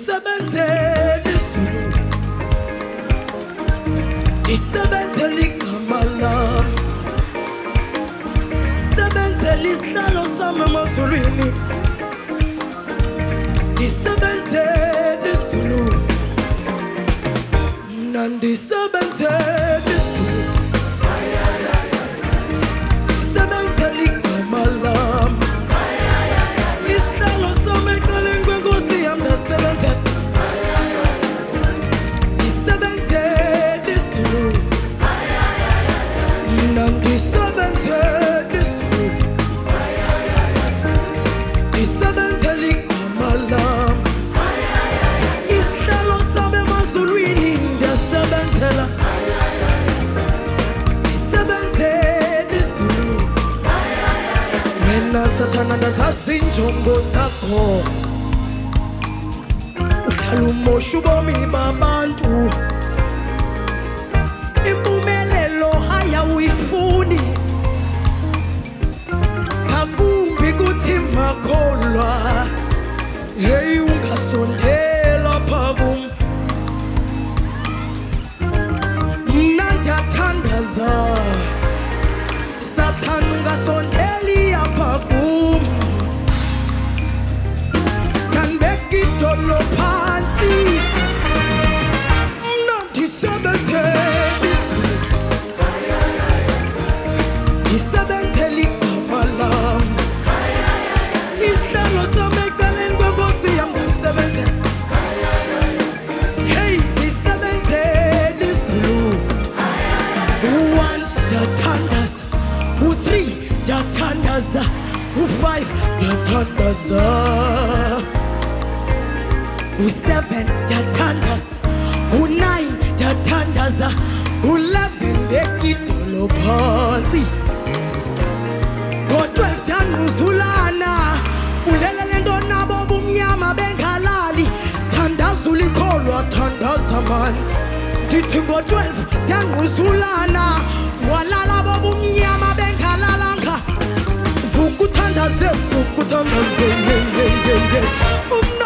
Disabenzele isizulu, disabenzele igama lami, disabenzele isihlalo sami emazulwini, disabenzele isizulu, mina disabenzele isizulu, disabenzele igama lami, isihlalo sami eqaleni kwenkosi yami ndasebenzela. Sathana ndazazinjongo zakho uhlala umosha ubomi babantu impumelelo ayawuyifuni ngakumbi kuthi makholwa hey ungasondela phakum mna ndiyathandaza Sathana ungasondeli apha kum ngandibeka idolo phansi mna ndisebenzele isizulu ndisebenzele igama lam isihlalo sami eqaleni kwenkosi yam ndisebenzele hey ndisebenzele isizulu u-1 ndiyathandaza u-3 ndiyathandaza u-5 ndiyathandaza u-7 ndiyathandaza u-9 ndiyathandaza u-11 mbeka idolo phansi ngo-12 siyangquzulana ulelele nto nabo bumnyama bengalali thandaza ulikholwa thandaza mani ndithi ngo-12 siyangquzulana walala bobumnyama bengalalanga vuka uthandaze